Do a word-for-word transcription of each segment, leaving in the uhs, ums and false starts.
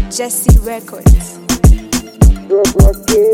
Jesse Records. Bro, bro,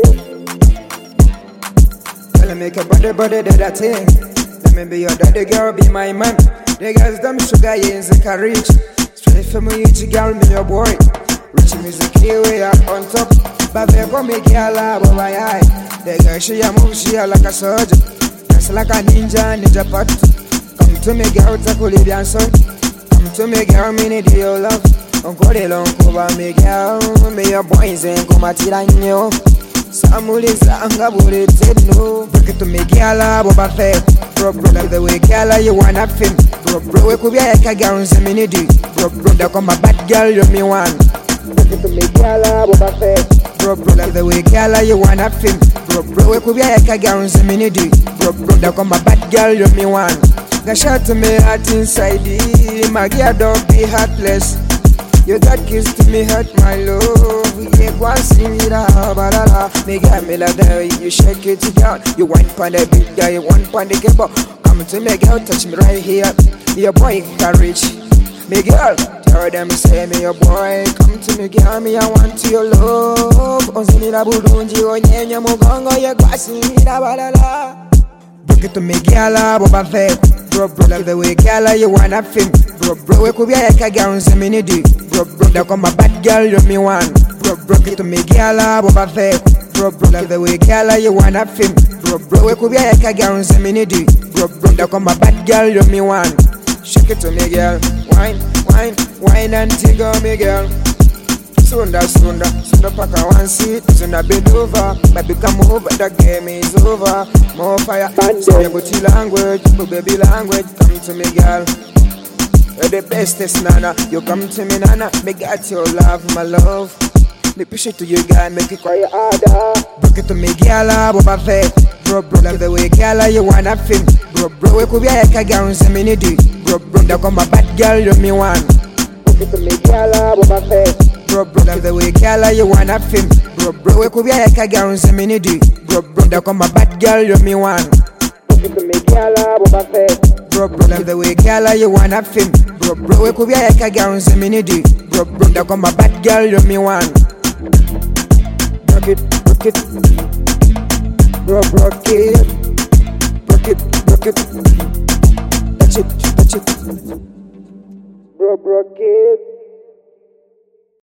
Well, I make a body, body, do that thing. Let me be your daddy, girl, be my man. The girls, them sugar, yeah, in the reach. Straight from me, you girl, me your boy. Rich music, here we are on top. But they go make you laugh over my eye. The girl, she a move, she a like a soldier. Dance like a ninja, ninja pot. Come to me, girl, take a Libyan son. Come to me, girl, me need your love. Uncle de long cover me girl, me your boys ain't come at tiranyo. Samuli sanga buri no. Break it to me girl, boba fe. Bro, bro, like the way girl you wanna film. Bro, bro, we could be a girl in me need. Bro, bro, that come a bad girl you me want. Break it to me girl, boba fe. Bro, bro, like the way girl you wanna film. Bro, bro, we could be a girl in me need. Bro, bro, that come a bad girl you me want. Got shot to me heart inside it. My girl don't be heartless. You got kiss to me, hurt my love. Yeah, go and sing it out, ba-da-da. Me got me like that, you shake it down. You want pon the big guy, you want pon the kebab. Come to me, girl, touch me right here. Your boy can reach. Me girl, tell them say me your boy. Come to me, girl, me I want your love. Onzini na budunji, onyenye mugongo. You go and sing it out, ba-da-da. Break it to me, girl, boba fe. Bro, bro, like the way girl you wanna film. Bro, bro, we could be a girl in me need. Bro, bro, that come a bad girl you me want. Bro, bro, get to me girl, boba fe. Bro, bro, like the way girl you wanna film. Bro, bro, we could be a girl in me need. Bro, bro, that come a bad girl you me want. Shake it to me girl, wine, wine, wine and tingle me girl. Sunda, sunda, sunda paka one seat, sunda bend over. Baby come over, the game is over. More fire, so you go to language, but baby language. Come to me girl, you're the bestest nana. You come to me nana, me got your love, my love. Me push it to you girl, make it cry harder. Break it to me girl, boba fe. Bro, bro, like the way girl you wanna film. Bro, bro, we could be a girl in me need. Bro, bro, that come a bad girl you me want. Break it to me girl, boba fe. Bro, bro, like the way girl you wanna film. Bro, bro, we could be a girl in me need. Bro, bro, that come a bad girl you me want. Break it to me girl, boba fe. Bro, bro, like the way girl you wanna film. Bro, bro, we could be a girl in me need. Bro, bro, that come a bad girl you me want. Break it, break it. Bro, break it. Break it, break it. Touch it, touch it. Bro, break it.